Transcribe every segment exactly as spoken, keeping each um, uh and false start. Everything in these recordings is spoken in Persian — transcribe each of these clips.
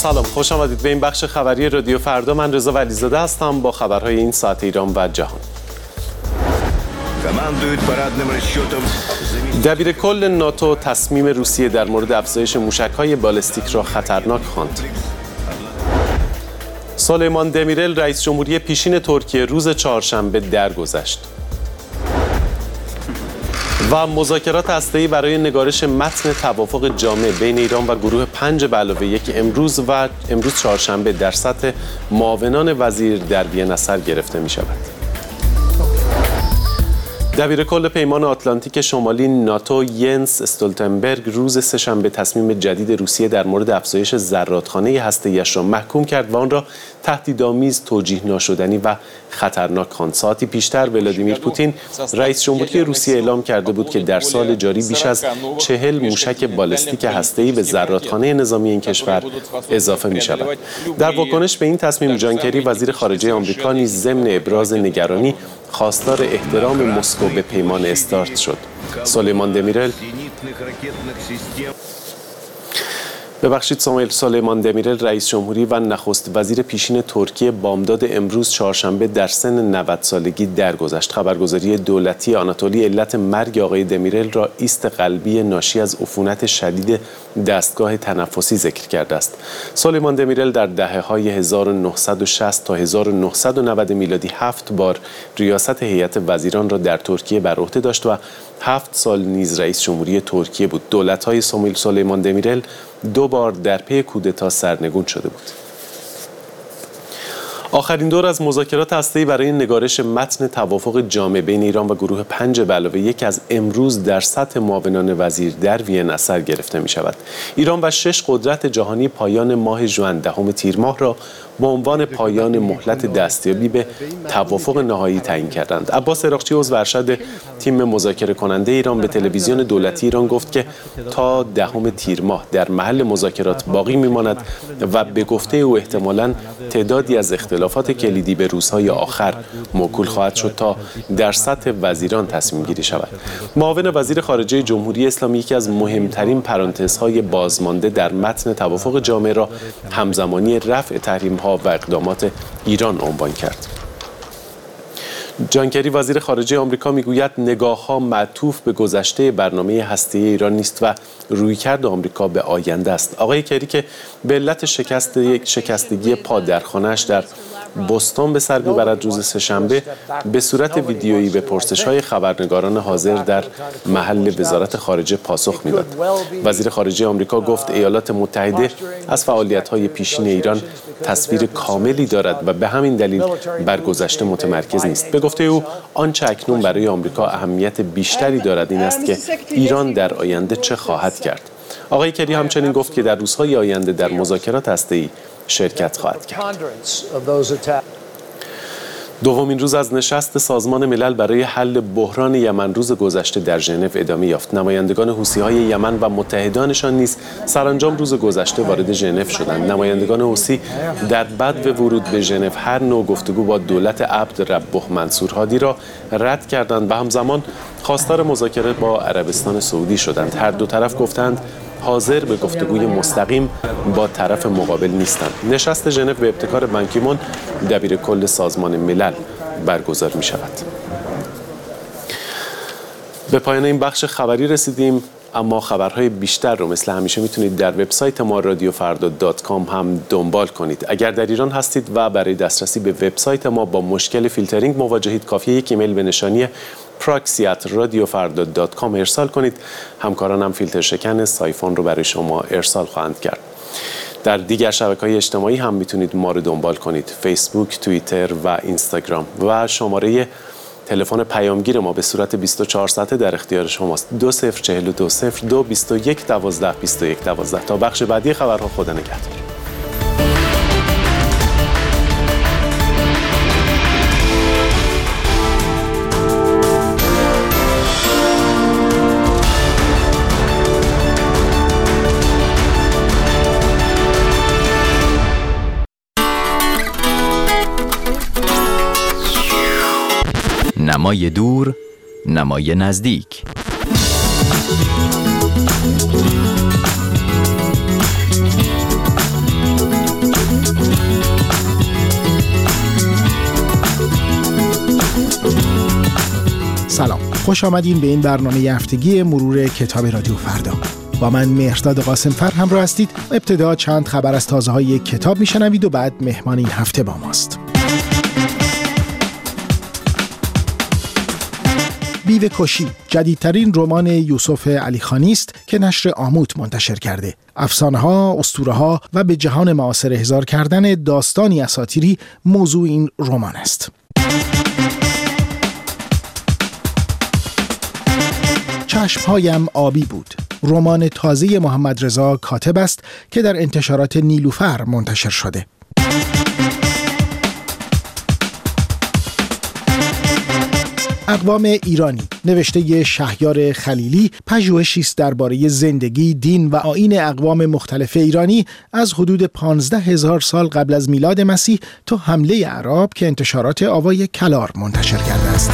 سلام، خوش آمدید به این بخش خبری رادیو فردا. من رضا ولیزاده هستم با خبرهای این ساعت ایران و جهان. دبیر کل ناتو تصمیم روسیه در مورد افزایش موشک‌های بالستیک را خطرناک خواند. سلیمان دمیرل رئیس جمهوری پیشین ترکیه روز چهارشنبه درگذشت. و مذاکرات هسته‌ای برای نگارش متن توافق جامع بین ایران و گروه پنج به علاوه یک امروز و امروز چهارشنبه در سطح معاونان وزیر در وین سر گرفته می شود. دبیر کل پیمان آتلانتیک شمالی ناتو ینس استولتنبرگ روز سه‌شنبه تصمیم جدید روسیه در مورد افزایش زرادخانه هسته‌ای‌اش را محکوم کرد و آن را تهدیدآمیز، توجیه ناشدنی و خطرناک خواند. ساعتی پیشتر ولادیمیر پوتین رئیس جمهوری روسیه اعلام کرده بود که در سال جاری بیش از چهل موشک بالستیک هسته‌ای به زرادخانه نظامی این کشور اضافه می شود. در واکنش به این تصمیم جان کری وزیر خارجه آمریکا نیز ضمن ابراز نگرانی خواستار احترام مسکو به پیمان استارت شد. سلیمان دمیرل ببخشید ساموئل سلیمان دمیرل رئیس جمهوری و نخست وزیر پیشین ترکیه بامداد امروز چهارشنبه در سن نود سالگی درگذشت. خبرگزاری دولتی آناتولی علت مرگ آقای دمیرل را ایست قلبی ناشی از عفونت شدید دستگاه تنفسی ذکر کرده است. سلیمان دمیرل در دهه‌های هزار و نهصد و شصت تا هزار و نهصد و نود میلادی هفت بار ریاست هیئت وزیران را در ترکیه بر عهده داشت و هفت سال نیز رئیس جمهوری ترکیه بود. دولت‌های ساموئل سلیمان دمیرل دو بار در پی کودتا سرنگون شده بود. آخرین دور از مذاکرات هسته‌ای برای نگارش متن توافق جامع بین ایران و گروه پنج به علاوه یک از امروز در سطح معاونان وزیر در وین سر گرفته می شود. ایران و شش قدرت جهانی پایان ماه ژوئن دهم تیر ماه را با عنوان پایان مهلت دستیابی به توافق نهایی تعیین کردند. عباس عراقچی عضو ارشد تیم مذاکره کننده ایران به تلویزیون دولتی ایران گفت که تا دهم تیر ماه در محل مذاکرات باقی میماند و به گفته او احتمالاً تعدادی از اختلافات کلیدی به روزهای آخر موکول خواهد شد تا در سطح وزیران تصمیم گیری شود. معاون وزیر خارجه جمهوری اسلامی یکی از مهمترین پرانتزهای بازمانده در متن توافق جامع را همزمانی رفع تحریم‌ها و اقدامات ایران عنوان کرد. جان کری وزیر خارجه آمریکا میگوید نگاه‌ها معطوف به گذشته برنامه هسته‌ای ایران نیست و رویکرد آمریکا به آینده است. آقای کری که به علت شکست یک شکستگی پا در خانه‌اش در بوستون به سر میبرد روز سه‌شنبه به صورت ویدیویی به پرسش‌های خبرنگاران حاضر در محل وزارت خارجه پاسخ میداد. وزیر خارجه آمریکا گفت ایالات متحده از فعالیت‌های پیشین ایران تصویر کاملی دارد و به همین دلیل بر گذشته متمرکز نیست. به گفته او آنچه اکنون برای آمریکا اهمیت بیشتری دارد این است که ایران در آینده چه خواهد کرد. آقای کری همچنین گفت که در روزهای آینده در مذاکرات هسته‌ای شرکت خواهد کرد. دومین روز از نشست سازمان ملل برای حل بحران یمن روز گذشته در ژنو ادامه یافت. نمایندگان حوثی‌های یمن و متحدانشان نیز سرانجام روز گذشته وارد ژنو شدند. نمایندگان حوثی در بدو ورود به ژنو هر نوع گفتگو با دولت عبد ربه منصور هادی را رد کردند و همزمان خواستار مذاکره با عربستان سعودی شدند. هر دو طرف گفتند حاضر به گفتگوی مستقیم با طرف مقابل نیستند. نشست ژنو به ابتکار بان کی مون دبیر کل سازمان ملل برگزار می شود. به پایان این بخش خبری رسیدیم، اما خبرهای بیشتر رو مثل همیشه میتونید در وبسایت ما رادیو فردا دات کام هم دنبال کنید. اگر در ایران هستید و برای دسترسی به وبسایت ما با مشکل فیلترینگ مواجهید، کافیه یک ایمیل به نشانی پراکسی ات رادیو فردا دات کام ارسال کنید. همکاران هم فیلتر شکن سایفون رو برای شما ارسال خواهند کرد. در دیگر شبکه‌های اجتماعی هم میتونید ما رو دنبال کنید: فیسبوک، توییتر و اینستاگرام. و شماره تلفن پیامگیر ما به صورت بیست و چهار ساعته در اختیار شماست: دو صفر چهل و دو صفر دو بیست و یک دوازده بیست و یک دوازده. تا بخش بعدی خبرها، خدا نگهدار. نمای دور، نمای نزدیک. سلام، خوش آمدین به این برنامه هفتگی مرور کتاب رادیو فردا. با من مهرداد قاسمفر همراه هستید. ابتدا چند خبر از تازه‌های کتاب میشنوید و بعد مهمان این هفته با ماست. بیوه کشی جدیدترین رمان یوسف علیخانی است که نشر آموت منتشر کرده. افسانه‌ها، اسطوره‌ها و به جهان معاصر احضار کردن داستانی اساطیری موضوع این رمان است. چشمهایم آبی بود. رمان تازه محمد رضا کاتب است که در انتشارات نیلوفر منتشر شده. اقوام ایرانی نوشته شهیار خلیلی پژوهشی است درباره زندگی، دین و آیین اقوام مختلف ایرانی از حدود پانزده هزار سال قبل از میلاد مسیح تا حمله اعراب که انتشارات آوای کلار منتشر کرده است.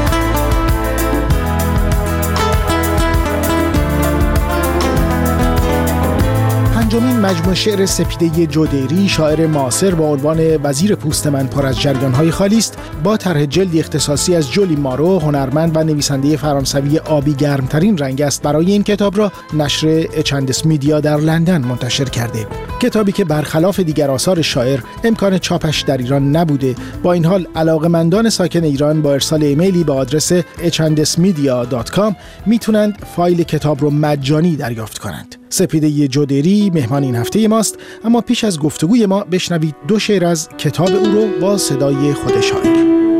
پنجمین مجموعه شعر سپیده جودیری، شاعر معاصر با عنوان وزیر پوست من پر از جریان‌های خالی است، با طرح جلدی اختصاصی از جولی مارو، هنرمند و نویسنده فرانسوی آبی گرمترین رنگ است، برای این کتاب را نشر اچندس میدیا در لندن منتشر کرده. کتابی که برخلاف دیگر آثار شاعر امکان چاپش در ایران نبوده، با این حال علاقه‌مندان ساکن ایران با ارسال ایمیلی به آدرس اچ اند اس میدیا دات کام میتونند فایل کتاب رو مجانی دریافت کنند. سپیده جودیری مهمان این هفته ماست، اما پیش از گفتگوی ما بشنوید دو شعر از کتاب او رو با صدای خود شاعر.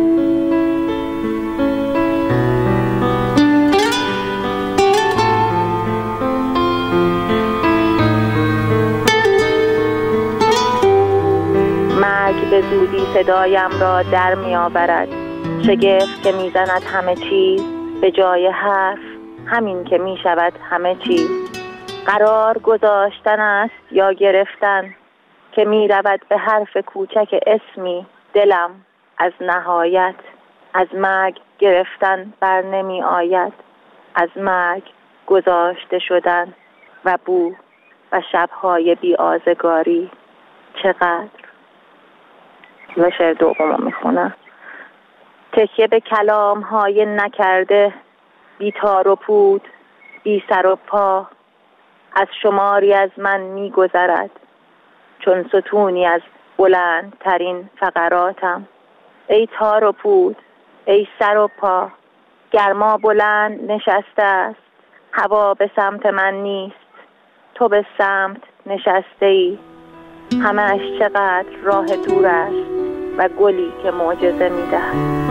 مرگ به زودی صدایم را در می آورد، شگفت که می زند همه چیز به جای حرف، همین که می شود همه چیز. قرار گذاشتن است یا گرفتن که می رود به حرف کوچک اسمی دلم از نهایت. از مرگ گرفتن بر نمی آید، از مرگ گذاشته شدن و بو و شبهای بی آزگاری چقدر. و شعر دومو می خونم. تکیه به کلام های نکرده، بی تار و پود، بی سر و پا، از شماری از من می گذرد چون ستونی از بلندترین فقراتم. ای تار و پود، ای سر و پا، گرما بلند نشسته است، هوا به سمت من نیست، تو به سمت نشسته ای. همه‌اش چقدر راه دور است و گلی که معجزه می دهد.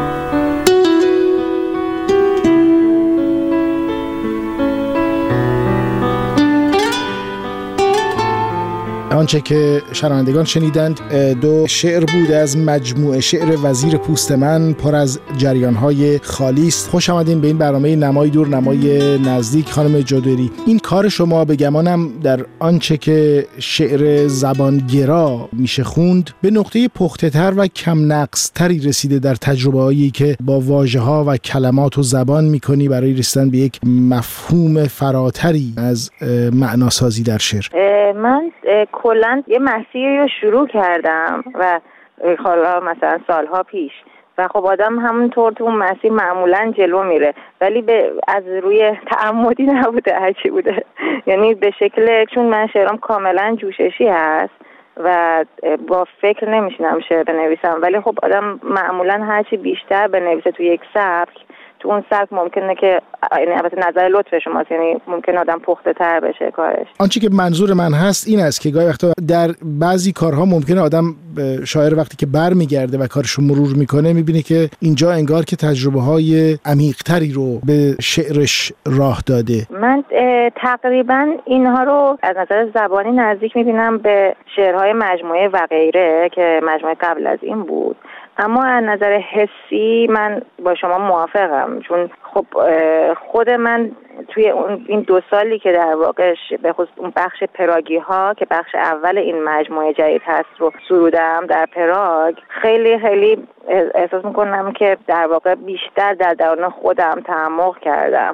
آنچه که شنوندگان شنیدند دو شعر بود از مجموعه شعر وزیر پوست من پر از جریان‌های خالی است. خوش آمدین به این برنامه نمای دور نمای نزدیک. خانم جودیری، این کار شما به گمانم در آنچه که شعر زبانگرا میشه خوند به نقطه پخته‌تر و کم نقص‌تری رسیده در تجربه‌هایی که با واژه‌ها و کلمات و زبان می‌کنی برای رسیدن به یک مفهوم فراتری از معناسازی در شعر. من کلاً یه مسیری رو شروع کردم و حالا مثلا سالها پیش و خب آدم همونطور تو اون مسیر معمولاً جلو میره، ولی به از روی تعمدی نبوده، هرچی بوده. یعنی به شکل، چون من شعرام کاملاً جوششی هست و با فکر نمیشینم شعر بنویسم، ولی خب آدم معمولاً هرچی بیشتر بنویسه تو یک سبک، تو اون سبک ممکنه که، یعنی البته نظر لطف شماست، یعنی ممکنه آدم پخته تر بشه کارش. آنچه که منظور من هست این است که گاهی وقتا در بعضی کارها ممکنه آدم شاعر وقتی که برمیگرده و کارشو مرور میکنه میبینه که اینجا انگار که تجربه های عمیق تری رو به شعرش راه داده. من تقریبا اینها رو از نظر زبانی نزدیک میبینم به شعرهای مجموعه و غیره که مجموعه قبل از این بود، اما از نظر حسی من با شما موافقم، چون خب خود من توی اون این دو سالی که در واقع به خصوص اون بخش پراگی ها که بخش اول این مجموعه جدید هست رو سرودم در پراگ، خیلی خیلی احساس میکنم که در واقع بیشتر در درون خودم تعمق کردم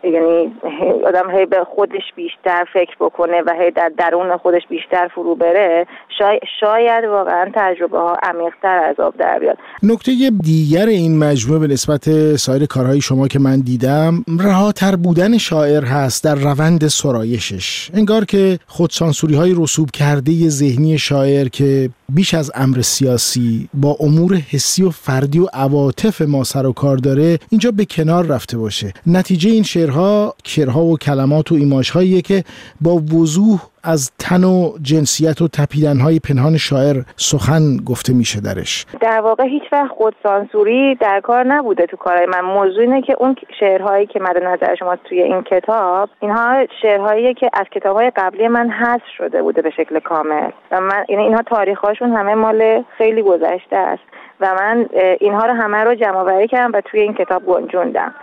یعنی آدم هی به خودش بیشتر فکر بکنه و هی در درون خودش بیشتر فرو بره، شاید, شاید واقعا تجربه ها عمیق‌تر از آب در بیاد. نکته دیگر این مجموعه به نسبت سایر کارهای شما که من دیدم، رهاتر بودن شاعر هست در روند سرایشش. انگار که خودسانسوری های رسوب کرده ذهنی شاعر که بیش از امر سیاسی با امور حسی و فردی و عواطف ما سر و کار داره اینجا به کنار رفته باشه. نتیجه این شعرها، شعرها و کلمات و ایماژهاییه که با وضوح از تن و جنسیت و تپیدن‌های پنهان شاعر سخن گفته میشه درش. در واقع هیچ وقت خودسانسوری در کار نبوده تو کارهای من. موضوع اینه که اون شعرهایی که مد نظر شما توی این کتاب، اینها شعرهایی که از کتاب‌های قبلی من حذف شده بوده به شکل کامل و من اینها تاریخ‌هاشون همه مال خیلی گذشته است و من اینها رو همه رو جمع آوری کردم و توی این کتاب گنجوندم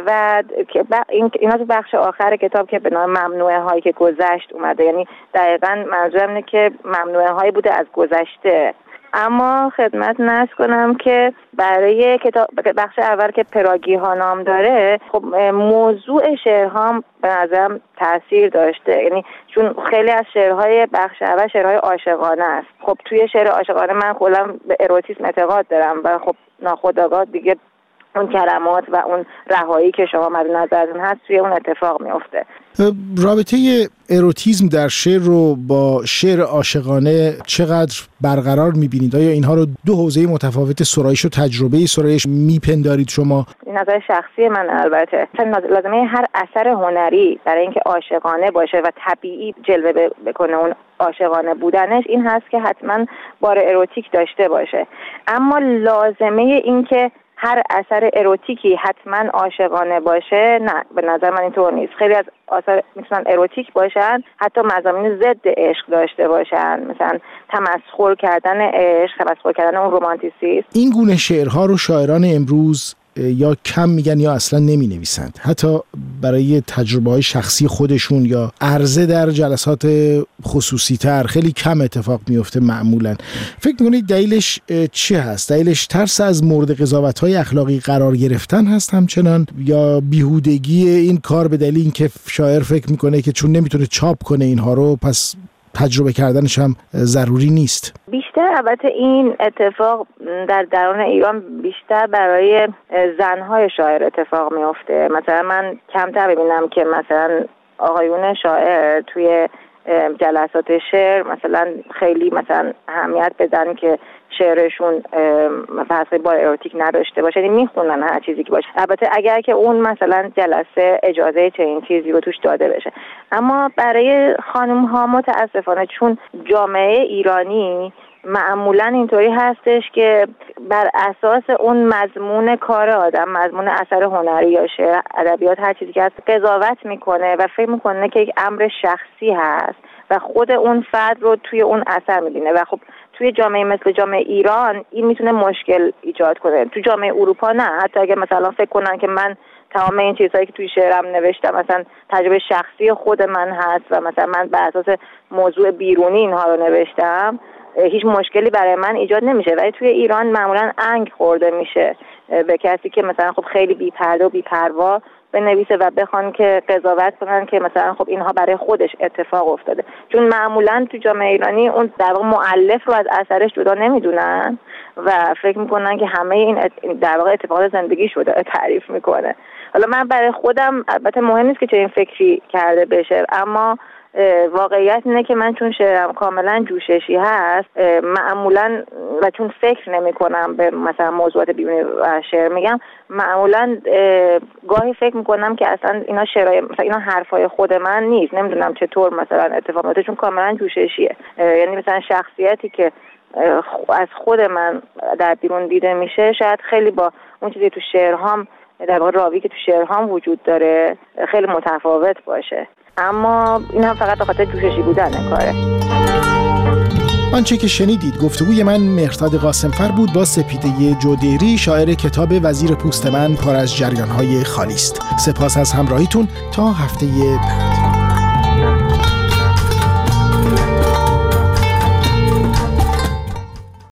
و اینا تو بخش آخر کتاب که به نام ممنوعه هایی که گذشت اومده. یعنی دقیقاً منظورم اینه که ممنوعه هایی بوده از گذشته. اما خدمت نرس کنم که برای کتاب بخش اول که پراگی ها نام داره، خب موضوع شعرهام به نظرم تاثیر داشته. یعنی چون خیلی از شعرهای بخش اول شعرهای عاشقانه است. خب توی شعر عاشقانه من کلا به اروتیسم اعتقاد دارم و خب ناخودآگاه دیگه اون کلمات و اون رهایی که شما مد نظرتون هست توی اون اتفاق میفته. رابطه اروتیسم در شعر رو با شعر عاشقانه چقدر برقرار می‌بینید؟ آیا اینها رو دو حوزه متفاوت سرایش و تجربه سرایش میپندارید شما؟ این نظر شخصی من البته. لازمه هر اثر هنری برای اینکه عاشقانه باشه و طبیعی جلوه بکنه اون عاشقانه بودنش این هست که حتما بار اروتیک داشته باشه. اما لازمه این که هر اثر اروتیکی حتما عاشقانه باشه، نه، به نظر من اینطور نیست. خیلی از آثار میتونن اروتیک باشن، حتی مضامین ضد عشق داشته باشن، مثلا تمسخر کردن عشق، تمسخر کردن اون رومانتیسیسم. این گونه شعرها رو شاعران امروز یا کم میگن یا اصلا نمی نویسند، حتی برای تجربه های شخصی خودشون یا عرضه در جلسات خصوصی تر خیلی کم اتفاق میفته معمولا. فکر میکنید دلیلش چی هست؟ دلیلش ترس از مورد قضاوت های اخلاقی قرار گرفتن هست همچنان، یا بیهودگی این کار به دلیل اینکه شاعر فکر میکنه که چون نمیتونه چاپ کنه اینها رو پس تجربه کردنش هم ضروری نیست؟ بیشتر البته این اتفاق در درون ایران بیشتر برای زنهای شاعر اتفاق میفته. مثلا من کمتر ببینم که مثلا آقایون شاعر توی جلسات شعر مثلا خیلی مثلا اهمیت بدن که شعرشون فصل با اروتیک نداشته باشه، یعنی میخونن هر چیزی که باشه، البته اگر که اون مثلا جلسه اجازه چنین چیزی رو توش داده بشه. اما برای خانم ها متاسفانه چون جامعه ایرانی معمولا اینطوری هستش که بر اساس اون مضمون کار آدم، مضمون اثر هنری یا شعر، ادبیات، هر چیزی که هست قضاوت میکنه و فکر میکنه که یک امر شخصی هست و خود اون فرد رو توی اون اثر میبینه و خب توی جامعه مثل جامعه ایران این میتونه مشکل ایجاد کنه. تو جامعه اروپا نه، حتی اگه مثلا فکر کنن که من تمام این چیزهایی که توی شعرم نوشتم مثلا تجربه شخصی خود من هست و مثلا من بر اساس موضوع بیرونی اینها رو نوشتم، هیچ مشکلی برای من ایجاد نمیشه. ولی توی ایران معمولا انگ خورده میشه به کسی که مثلا خب خیلی بی‌پرده و بی‌پروا بنویسه و بخوان که قضاوت کنن که مثلا خب اینها برای خودش اتفاق افتاده، چون معمولا تو جامعه ایرانی اون در واقع مؤلف رو از اثرش جدا نمیدونن و فکر میکنن که همه این در واقع اتفاقات زندگی شده تعریف میکنه. حالا من برای خودم البته مهم نیست که چه این فکری کرده بشه، اما واقعیت اینه که من چون شعرم کاملا جوششی هست معمولا و چون فکر نمی کنم به مثلا موضوعات بیرونی و شعر میگم، معمولا گاهی فکر میکنم که اصلا اینا شعرهای مثلا اینا حرفای خود من نیست، نمیدونم چطور مثلا اتفاق میفته چون کاملا جوششیه. یعنی مثلا شخصیتی که از خود من در بیرون دیده میشه شاید خیلی با اون چیزی تو شعرهام، در واقع راوی که تو شعرهام وجود داره خیلی متفاوت باشه، اما این هم فقط به خاطر جوششی بودن کاره. آنچه که شنیدید گفتگوی من مهرداد قاسمفر بود با سپیده جودیری، شاعر کتاب وزیر پوست من پر از جریان‌های خالی است. سپاس از همراهیتون تا هفته بعد.